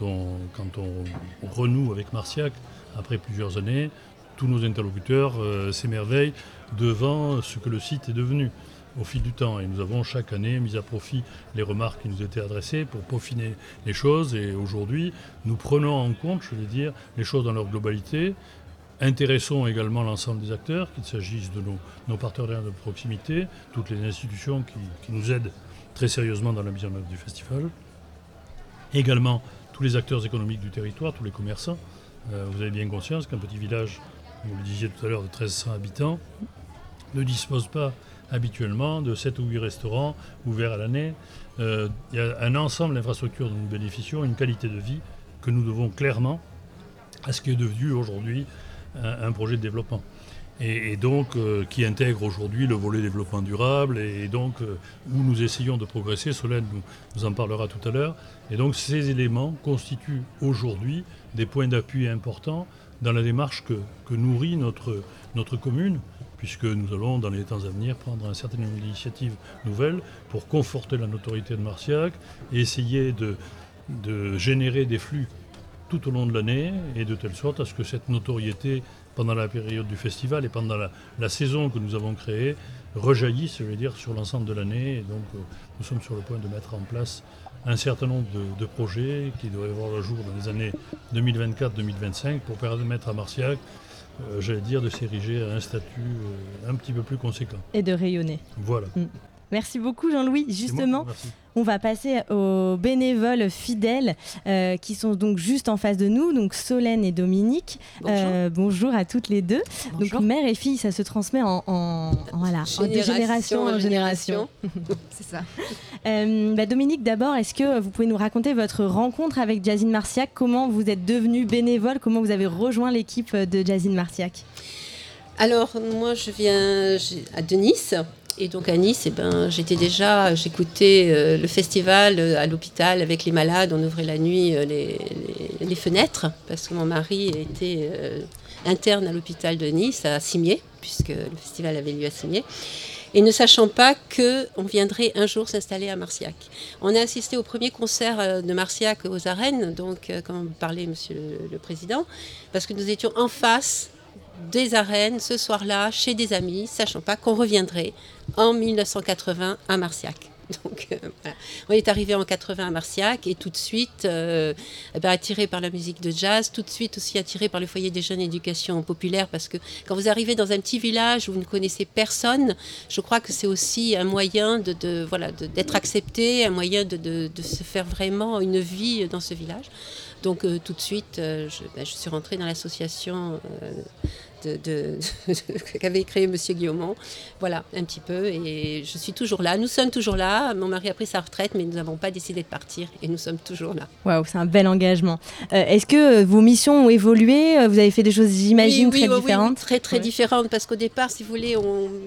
on renoue avec Marciac, après plusieurs années, tous nos interlocuteurs s'émerveillent devant ce que le site est devenu au fil du temps. Et nous avons chaque année mis à profit les remarques qui nous étaient adressées pour peaufiner les choses. Et aujourd'hui, nous prenons en compte, je veux dire, les choses dans leur globalité. Intéressons également l'ensemble des acteurs, qu'il s'agisse de nos partenaires de proximité, toutes les institutions qui nous aident très sérieusement dans la mise en œuvre du festival. Également tous les acteurs économiques du territoire, tous les commerçants. Vous avez bien conscience qu'un petit village, vous le disiez tout à l'heure, de 1300 habitants, ne dispose pas habituellement de 7 ou 8 restaurants ouverts à l'année. Il y a un ensemble d'infrastructures dont nous bénéficions, une qualité de vie que nous devons clairement à ce qui est devenu aujourd'hui un projet de développement. Et donc qui intègre aujourd'hui le volet développement durable et donc où nous essayons de progresser. Solène nous en parlera tout à l'heure. Et donc ces éléments constituent aujourd'hui des points d'appui importants dans la démarche que nourrit notre commune, puisque nous allons dans les temps à venir prendre un certain nombre d'initiatives nouvelles pour conforter la notoriété de Marciac et essayer de générer des flux tout au long de l'année et de telle sorte à ce que cette notoriété pendant la période du festival et pendant la saison que nous avons créée rejaillisse, je veux dire, sur l'ensemble de l'année. Et donc nous sommes sur le point de mettre en place un certain nombre de projets qui devraient voir le jour dans les années 2024-2025 pour permettre à Marciac, j'allais dire, de s'ériger à un statut un petit peu plus conséquent. Et de rayonner. Voilà. Merci beaucoup Jean-Louis. Justement, on va passer aux bénévoles fidèles qui sont donc juste en face de nous, donc Solène et Dominique. Bonjour à toutes les deux. Bonjour. Donc mère et fille, ça se transmet de génération en génération. C'est ça. Dominique, d'abord, est-ce que vous pouvez nous raconter votre rencontre avec Jazzin Marciac? Comment vous êtes devenue bénévole? Comment vous avez rejoint l'équipe de Jazzin Marciac? Alors, moi, je viens de Nice. Et donc à Nice, j'écoutais le festival à l'hôpital avec les malades. On ouvrait la nuit les fenêtres parce que mon mari était interne à l'hôpital de Nice, à Cimiez, puisque le festival avait lieu à Cimiez. Et ne sachant pas qu'on viendrait un jour s'installer à Marciac. On a assisté au premier concert de Marciac aux arènes, donc comme parlait Monsieur le Président, parce que nous étions en face des arènes ce soir-là, chez des amis, sachant pas qu'on reviendrait en 1980 à Marciac. Donc voilà. On est arrivé en 80 à Marciac et tout de suite attiré par la musique de jazz, tout de suite aussi attiré par le foyer des jeunes éducation populaire, parce que quand vous arrivez dans un petit village où vous ne connaissez personne, je crois que c'est aussi un moyen d'être accepté, un moyen de se faire vraiment une vie dans ce village. Donc tout de suite, je suis rentrée dans l'association qu'avait créé Monsieur Guillaumont. Voilà, un petit peu. Et je suis toujours là. Nous sommes toujours là. Mon mari a pris sa retraite, mais nous n'avons pas décidé de partir. Et nous sommes toujours là. Waouh, c'est un bel engagement. Est-ce que vos missions ont évolué? Vous avez fait des choses, j'imagine, très différentes? Oui, très différentes. Parce qu'au départ, si vous voulez,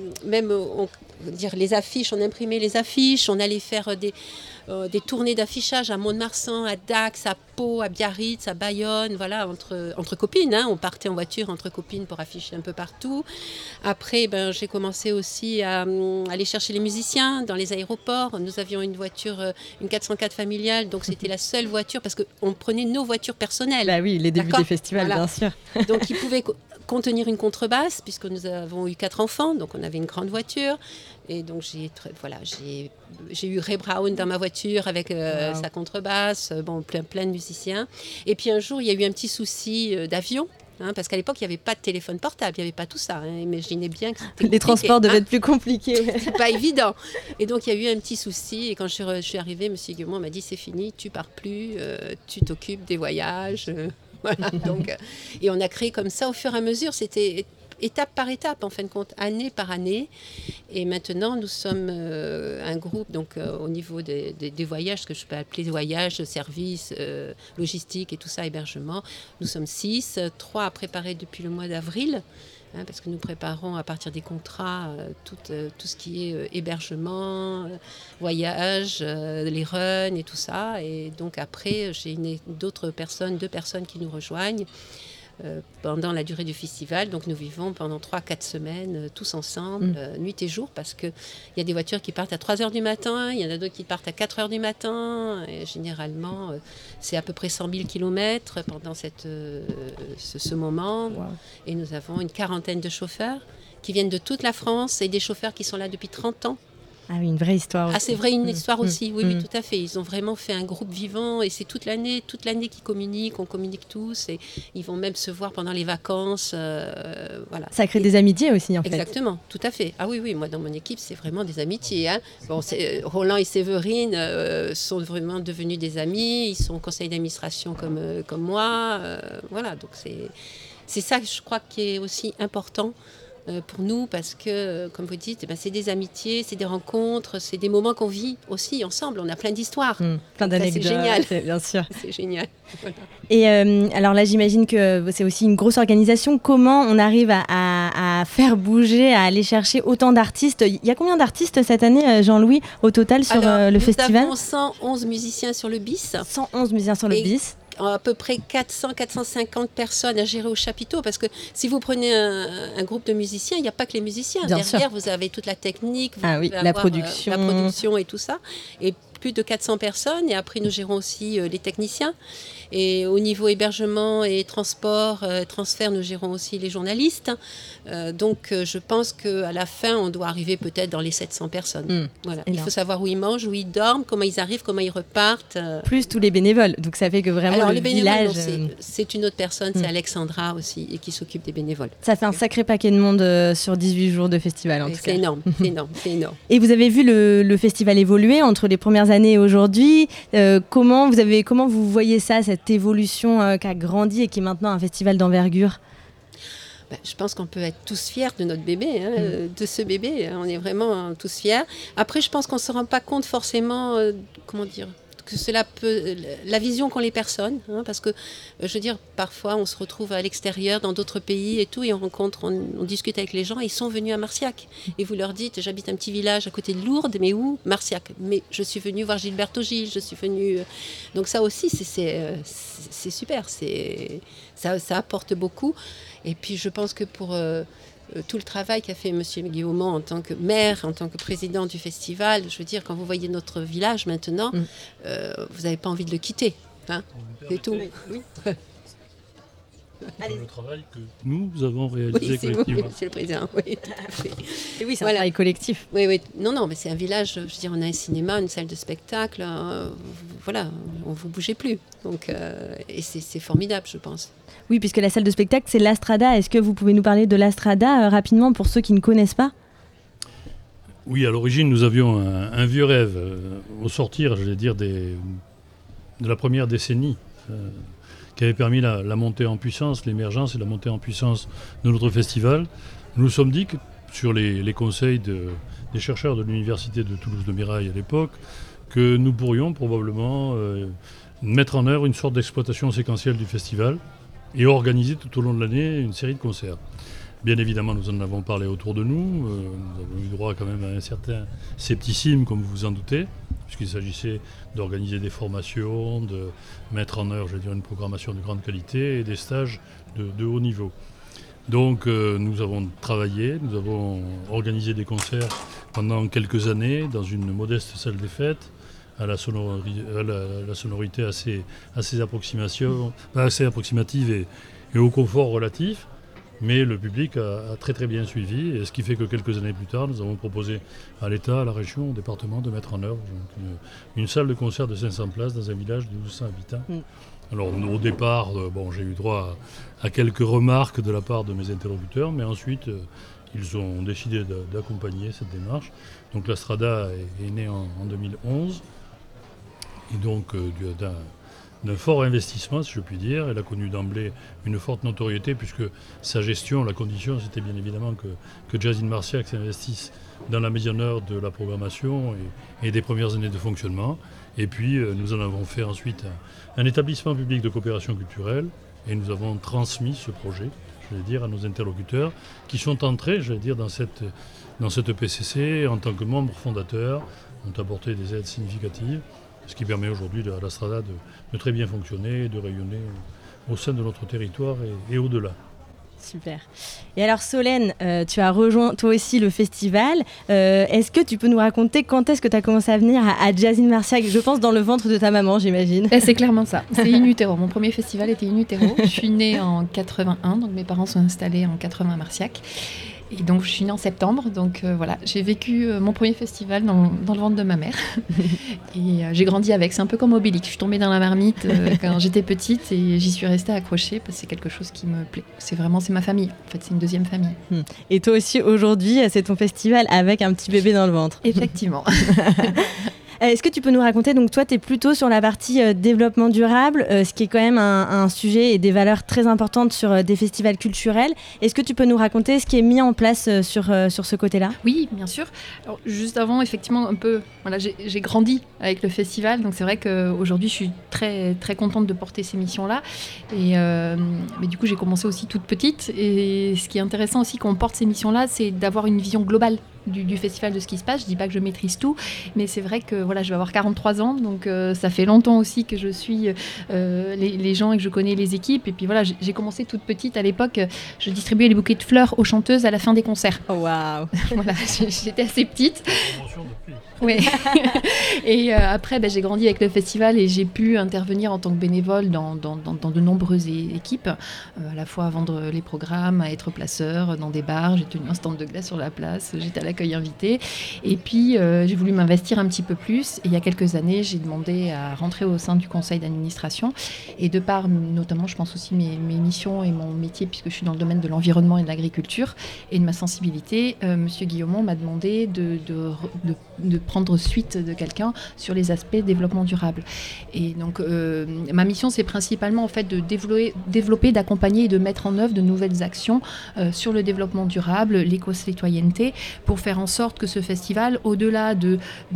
les affiches, on imprimait les affiches. On allait faire des tournées d'affichage à Mont-de-Marsan, à Dax, à Pau, à Biarritz, à Bayonne, voilà, entre copines. On partait en voiture entre copines pour afficher un peu partout. Après, j'ai commencé aussi à aller chercher les musiciens dans les aéroports. Nous avions une voiture, une 404 familiale, donc c'était la seule voiture parce qu'on prenait nos voitures personnelles. Bah oui, les débuts des festivals, voilà. Bien sûr. Donc ils pouvaient contenir une contrebasse, puisque nous avons eu 4 enfants, donc on avait une grande voiture. Et donc j'ai eu Ray Brown dans ma voiture avec sa contrebasse, plein de musiciens. Et puis un jour, il y a eu un petit souci d'avion. Parce qu'à l'époque, il n'y avait pas de téléphone portable, il n'y avait pas tout ça. Imaginez bien que c'était les transports devaient être plus compliqués. Ouais. C'est pas évident. Et donc, il y a eu un petit souci. Et quand je suis arrivée, M. Guillaumont m'a dit, c'est fini, tu pars plus, tu t'occupes des voyages. Voilà. Donc, et on a créé comme ça au fur et à mesure. C'était étape par étape, en fin de compte, année par année. Et maintenant, nous sommes un groupe, donc au niveau des voyages, ce que je peux appeler voyages, services, logistique et tout ça, hébergement. Nous sommes 6, 3 à préparer depuis le mois d'avril. Parce que nous préparons à partir des contrats tout ce qui est hébergement, voyage, les runs et tout ça. Et donc après, j'ai deux personnes qui nous rejoignent pendant la durée du festival. Donc nous vivons pendant 3-4 semaines tous ensemble, nuit et jour, parce qu'il y a des voitures qui partent à 3h du matin, il y en a d'autres qui partent à 4h du matin. Et généralement, c'est à peu près 100 000 km pendant ce moment. Wow. Et nous avons une quarantaine de chauffeurs qui viennent de toute la France et des chauffeurs qui sont là depuis 30 ans. Ah oui, une vraie histoire aussi. Ah, c'est vrai, une histoire aussi, oui, tout à fait. Ils ont vraiment fait un groupe vivant et c'est toute l'année qu'ils communiquent, on communique tous et ils vont même se voir pendant les vacances. Voilà. Ça crée des amitiés aussi, en fait. Exactement, tout à fait. Ah oui, moi dans mon équipe, c'est vraiment des amitiés. Hein. Bon, Roland et Séverine sont vraiment devenus des amis, ils sont au conseil d'administration comme moi. Voilà, donc c'est ça, je crois, qui est aussi important pour nous, parce que, comme vous dites, c'est des amitiés, c'est des rencontres, c'est des moments qu'on vit aussi ensemble. On a plein d'histoires. Plein d'anecdotes. C'est génial. Bien sûr. C'est génial. Voilà. Et alors là, j'imagine que c'est aussi une grosse organisation. Comment on arrive à faire bouger, à aller chercher autant d'artistes ? Il y a combien d'artistes cette année, Jean-Louis, au total sur le festival ? Nous avons 111 musiciens sur le BIS. 111 musiciens sur le BIS. À peu près 400-450 personnes à gérer au chapiteau, parce que si vous prenez un groupe de musiciens, il n'y a pas que les musiciens. Bien Derrière, sûr. Vous avez toute la technique, la production. La production et tout ça. Et plus de 400 personnes. Et après, nous gérons aussi les techniciens. Et au niveau hébergement et transport, transfert, nous gérons aussi les journalistes. Donc, je pense qu'à la fin, on doit arriver peut-être dans les 700 personnes. Voilà. Il faut savoir où ils mangent, où ils dorment, comment ils arrivent, comment ils repartent. Plus tous les bénévoles. Donc, ça fait que vraiment alors, le les bénévoles, village... non, c'est une autre personne, c'est Alexandra aussi, et qui s'occupe des bénévoles. Ça fait un sacré paquet de monde sur 18 jours de festival, en tout cas. C'est énorme, c'est énorme, c'est énorme. Et vous avez vu le festival évoluer entre les premières années et aujourd'hui. Comment vous voyez ça, cette évolution qui a grandi et qui est maintenant un festival d'envergure ? Je pense qu'on peut être tous fiers de notre bébé, de ce bébé. On est vraiment tous fiers. Après, je pense qu'on ne se rend pas compte forcément, que cela peut, la vision qu'ont les personnes, parce que, je veux dire, parfois on se retrouve à l'extérieur, dans d'autres pays et tout, et on discute avec les gens, et ils sont venus à Marciac. Et vous leur dites, j'habite un petit village à côté de Lourdes, mais où ? Marciac. Mais je suis venue voir Gilberto Gil, je suis venue... Donc ça aussi, c'est super, ça apporte beaucoup. Et puis je pense que pour... tout le travail qu'a fait M. Guillaume en tant que maire, en tant que président du festival, je veux dire, quand vous voyez notre village maintenant, vous n'avez pas envie de le quitter. C'est tout. Oui. Le travail que nous avons réalisé collectivement. Monsieur le Président, oui, tout à fait. Et oui, c'est un travail collectif. Oui. Non, mais c'est un village, je veux dire, on a un cinéma, une salle de spectacle, voilà, on ne vous bougez plus. Donc, et c'est formidable, je pense. Oui, puisque la salle de spectacle, c'est l'Astrada. Est-ce que vous pouvez nous parler de l'Astrada rapidement pour ceux qui ne connaissent pas ? Oui, à l'origine, nous avions un vieux rêve au sortir, je vais dire, de la première décennie, qui avait permis la montée en puissance, l'émergence et la montée en puissance de notre festival. Nous nous sommes dit que sur les conseils des chercheurs de l'université de Toulouse de Mirail à l'époque, que nous pourrions probablement mettre en œuvre une sorte d'exploitation séquentielle du festival et organiser tout au long de l'année une série de concerts. Bien évidemment, nous en avons parlé autour de nous. Nous avons eu droit quand même à un certain scepticisme, comme vous vous en doutez, puisqu'il s'agissait d'organiser des formations, de mettre en œuvre, je veux dire, une programmation de grande qualité et des stages de haut niveau. Donc nous avons travaillé, nous avons organisé des concerts pendant quelques années dans une modeste salle des fêtes, à la sonorité assez approximative et au confort relatif. Mais le public a très très bien suivi, et ce qui fait que quelques années plus tard, nous avons proposé à l'État, à la région, au département de mettre en œuvre une salle de concert de 500 places dans un village de 1200 habitants. Alors au départ, j'ai eu droit à quelques remarques de la part de mes interlocuteurs, mais ensuite ils ont décidé d'accompagner cette démarche. Donc l'Astrada est née en 2011, et donc d'un fort investissement, si je puis dire. Elle a connu d'emblée une forte notoriété, puisque sa gestion, la condition, c'était bien évidemment que Jazz in Marciac s'investisse dans la mise en œuvre de la programmation et des premières années de fonctionnement. Et puis, nous en avons fait ensuite un établissement public de coopération culturelle, et nous avons transmis ce projet, je vais dire, à nos interlocuteurs, qui sont entrés, je vais dire, dans cette PCC en tant que membres fondateurs, ont apporté des aides significatives, ce qui permet aujourd'hui à la Strada de très bien fonctionner et de rayonner au sein de notre territoire et au-delà. Super. Et alors Solène, tu as rejoint toi aussi le festival. Est-ce que tu peux nous raconter quand est-ce que tu as commencé à venir à Jazz in Marciac? Je pense dans le ventre de ta maman, j'imagine. C'est clairement ça. C'est in utero. Mon premier festival était in utero. Je suis née en 81, donc mes parents sont installés en 80 à Marciac. Et donc, je suis née en septembre, donc voilà, j'ai vécu mon premier festival dans le ventre de ma mère. Et j'ai grandi avec, c'est un peu comme Obélix. Je suis tombée dans la marmite quand j'étais petite et j'y suis restée accrochée parce que c'est quelque chose qui me plaît. C'est ma famille, en fait, c'est une deuxième famille. Et toi aussi, aujourd'hui, c'est ton festival avec un petit bébé dans le ventre. Effectivement. Est-ce que tu peux nous raconter, donc toi tu es plutôt sur la partie développement durable, ce qui est quand même un sujet et des valeurs très importantes sur des festivals culturels. Est-ce que tu peux nous raconter ce qui est mis en place sur ce côté-là? Oui, bien sûr. Alors, juste avant, effectivement, un peu, voilà, j'ai grandi avec le festival, donc c'est vrai qu'aujourd'hui je suis très, très contente de porter ces missions-là. Mais du coup j'ai commencé aussi toute petite, et ce qui est intéressant aussi quand on porte ces missions-là, c'est d'avoir une vision globale du festival, de ce qui se passe. Je dis pas que je maîtrise tout, mais c'est vrai que voilà, je vais avoir 43 ans, donc ça fait longtemps aussi que je suis les gens et que je connais les équipes. Et puis voilà, j'ai commencé toute petite à l'époque, je distribuais les bouquets de fleurs aux chanteuses à la fin des concerts. Oh, waouh. Voilà, j'étais assez petite. Oui. Et après, j'ai grandi avec le festival et j'ai pu intervenir en tant que bénévole dans de nombreuses équipes, à la fois à vendre les programmes, à être placeur dans des bars. J'ai tenu un stand de glace sur la place, j'étais à l'accueil invité. Et puis, j'ai voulu m'investir un petit peu plus. Et il y a quelques années, j'ai demandé à rentrer au sein du conseil d'administration. Et de par, notamment, je pense aussi mes missions et mon métier, puisque je suis dans le domaine de l'environnement et de l'agriculture, et de ma sensibilité, Monsieur Guillaumont m'a demandé de prendre suite de quelqu'un sur les aspects développement durable. Et donc, ma mission, c'est principalement en fait de développer, d'accompagner et de mettre en œuvre de nouvelles actions sur le développement durable, l'éco-citoyenneté, pour faire en sorte que ce festival, au-delà de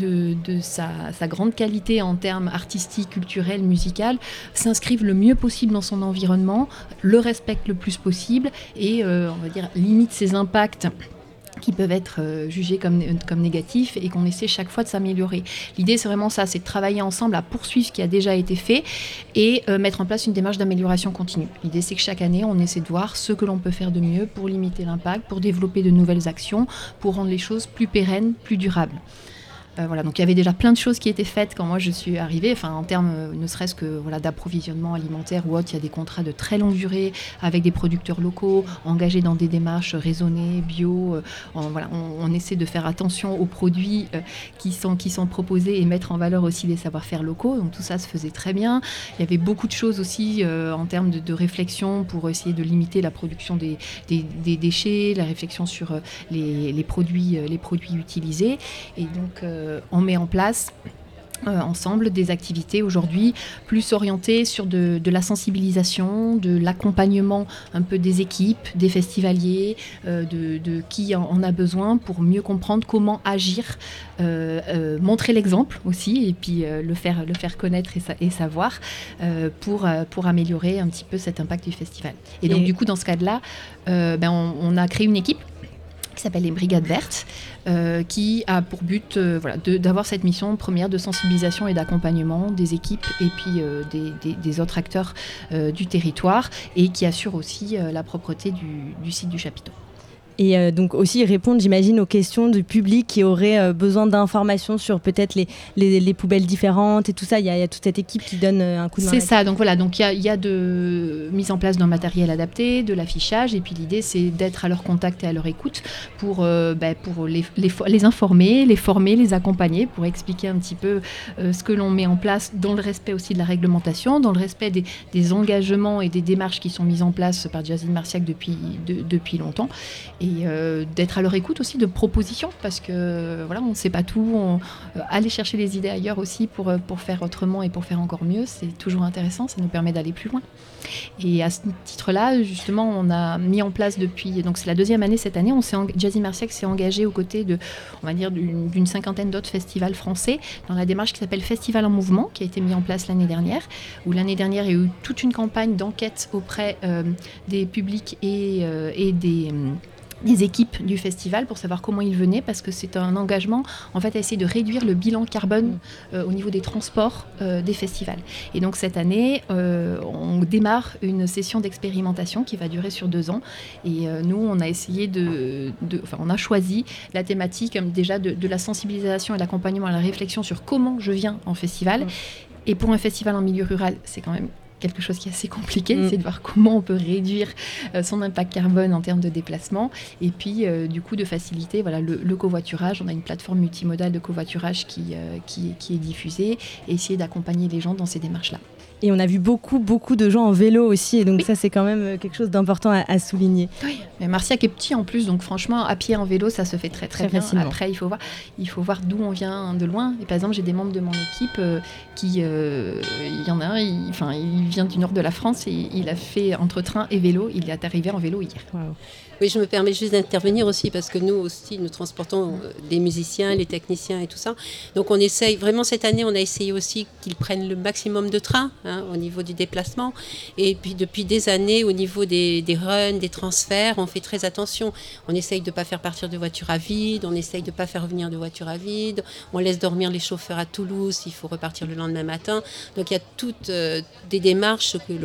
sa grande qualité en termes artistiques, culturels, musicaux, s'inscrive le mieux possible dans son environnement, le respecte le plus possible et, on va dire, limite ses impacts qui peuvent être jugés comme négatifs, et qu'on essaie chaque fois de s'améliorer. L'idée, c'est vraiment ça, c'est de travailler ensemble à poursuivre ce qui a déjà été fait et mettre en place une démarche d'amélioration continue. L'idée, c'est que chaque année, on essaie de voir ce que l'on peut faire de mieux pour limiter l'impact, pour développer de nouvelles actions, pour rendre les choses plus pérennes, plus durables. Voilà, donc il y avait déjà plein de choses qui étaient faites quand moi je suis arrivée, enfin, en termes ne serait-ce que voilà, d'approvisionnement alimentaire ou autre. Il y a des contrats de très longue durée avec des producteurs locaux engagés dans des démarches raisonnées, bio. On essaie de faire attention aux produits qui sont proposés et mettre en valeur aussi les savoir-faire locaux. Donc tout ça se faisait très bien. Il y avait beaucoup de choses aussi en termes de réflexion pour essayer de limiter la production des déchets, la réflexion sur les produits utilisés. Et donc on met en place ensemble des activités aujourd'hui plus orientées sur de la sensibilisation, de l'accompagnement un peu des équipes, des festivaliers, de qui en a besoin pour mieux comprendre comment agir, montrer l'exemple aussi, et puis le faire connaître et savoir pour améliorer un petit peu cet impact du festival. Et donc du coup dans ce cadre-là, on a créé une équipe qui s'appelle les Brigades Vertes, qui a pour but d'avoir cette mission première de sensibilisation et d'accompagnement des équipes et puis des autres acteurs du territoire, et qui assure aussi la propreté du site du chapiteau. Et donc aussi répondre, j'imagine, aux questions du public qui aurait besoin d'informations sur peut-être les poubelles différentes et tout ça. Il y a toute cette équipe qui donne un coup de main. C'est ça, donc voilà, donc il y a de mise en place d'un matériel adapté, de l'affichage, et puis l'idée c'est d'être à leur contact et à leur écoute pour les informer, les former, les accompagner, pour expliquer un petit peu ce que l'on met en place dans le respect aussi de la réglementation, dans le respect des engagements et des démarches qui sont mises en place par Jazz in Marciac depuis longtemps. et d'être à leur écoute aussi de propositions, parce que voilà, on ne sait pas tout. Aller chercher les idées ailleurs aussi pour faire autrement et pour faire encore mieux, c'est toujours intéressant, ça nous permet d'aller plus loin. Et à ce titre-là, justement, on a mis en place donc c'est la 2e année cette année, Jazz in Marciac s'est engagé aux côtés on va dire, d'une 50aine d'autres festivals français dans la démarche qui s'appelle Festival en Mouvement, qui a été mis en place l'année dernière, où l'année dernière, il y a eu toute une campagne d'enquête auprès des publics et des équipes du festival pour savoir comment ils venaient, parce que c'est un engagement en fait à essayer de réduire le bilan carbone au niveau des transports des festivals. Et donc cette année, on démarre une session d'expérimentation qui va durer sur 2 ans. Et nous, on a essayé on a choisi la thématique déjà de la sensibilisation et de l'accompagnement à la réflexion sur comment je viens en festival. Et pour un festival en milieu rural, c'est quand même quelque chose qui est assez compliqué, c'est de voir comment on peut réduire son impact carbone en termes de déplacement, et puis du coup de faciliter le covoiturage. On a une plateforme multimodale de covoiturage qui est diffusée, et essayer d'accompagner les gens dans ces démarches-là. Et on a vu beaucoup de gens en vélo aussi, et donc ça c'est quand même quelque chose d'important à souligner. Oui, mais Marciac est petit en plus, donc franchement à pied en vélo ça se fait très bien. Facilement. Après il faut voir d'où on vient de loin. Et par exemple j'ai des membres de mon équipe il y en a un, il vient du nord de la France et il a fait entre train et vélo, il est arrivé en vélo hier. Wow. Oui, je me permets juste d'intervenir aussi parce que nous aussi, nous transportons des musiciens, les techniciens et tout ça. Donc on essaye, vraiment cette année, on a essayé aussi qu'ils prennent le maximum de trains au niveau du déplacement. Et puis depuis des années, au niveau des runs, des transferts, on fait très attention. On essaye de ne pas faire partir de voitures à vide, on essaye de ne pas faire revenir de voitures à vide. On laisse dormir les chauffeurs à Toulouse s'il faut repartir le lendemain matin. Donc il y a toutes des démarches que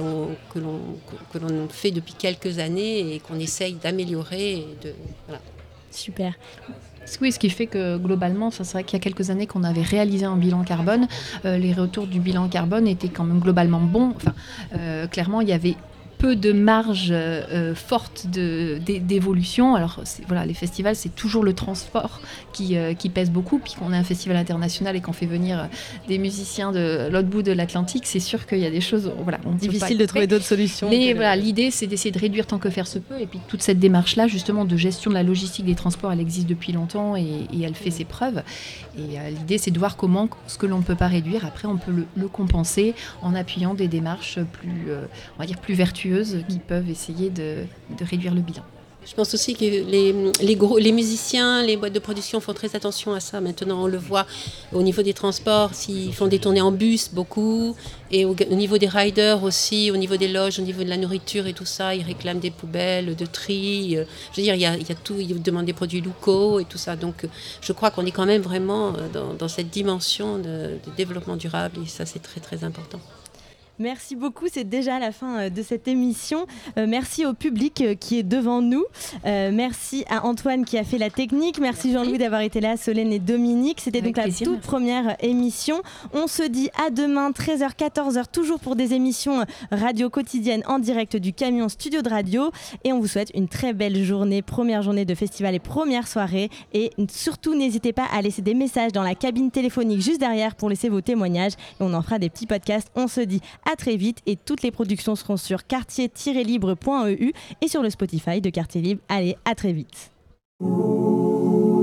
l'on fait depuis quelques années et qu'on essaye d'améliorer. Voilà. Super. Oui, ce qui fait que globalement, c'est vrai qu'il y a quelques années qu'on avait réalisé un bilan carbone. Les retours du bilan carbone étaient quand même globalement bons. Clairement, il y avait peu de marge forte d'évolution. Alors les festivals, c'est toujours le transport qui pèse beaucoup. Puis qu'on est un festival international et qu'on fait venir des musiciens de l'autre bout de l'Atlantique, c'est sûr qu'il y a des choses difficile de trouver d'autres solutions. Mais l'idée, c'est d'essayer de réduire tant que faire se peut. Et puis toute cette démarche-là, justement, de gestion de la logistique des transports, elle existe depuis longtemps et elle fait ses preuves. Et l'idée, c'est de voir comment ce que l'on ne peut pas réduire, après, on peut le compenser en appuyant des démarches plus vertueuses qui peuvent essayer de réduire le bilan. Je pense aussi que les musiciens, les boîtes de production font très attention à ça. Maintenant, on le voit au niveau des transports, s'ils font des tournées en bus, beaucoup. Et au niveau des riders aussi, au niveau des loges, au niveau de la nourriture et tout ça, ils réclament des poubelles, de tri. Je veux dire, il y a tout, ils demandent des produits locaux et tout ça. Donc, je crois qu'on est quand même vraiment dans cette dimension de développement durable. Et ça, c'est très, très important. Merci beaucoup, c'est déjà la fin de cette émission. Merci au public qui est devant nous. Merci à Antoine qui a fait la technique. Merci Jean-Louis d'avoir été là, Solène et Dominique. C'était donc la toute première émission. On se dit à demain, 13h, 14h, toujours pour des émissions radio quotidiennes en direct du Camion Studio de Radio. Et on vous souhaite une très belle journée, première journée de festival et première soirée. Et surtout, n'hésitez pas à laisser des messages dans la cabine téléphonique juste derrière pour laisser vos témoignages. Et on en fera des petits podcasts. On se dit à très vite et toutes les productions seront sur quartier-libre.eu et sur le Spotify de Quartier Libre. Allez, à très vite.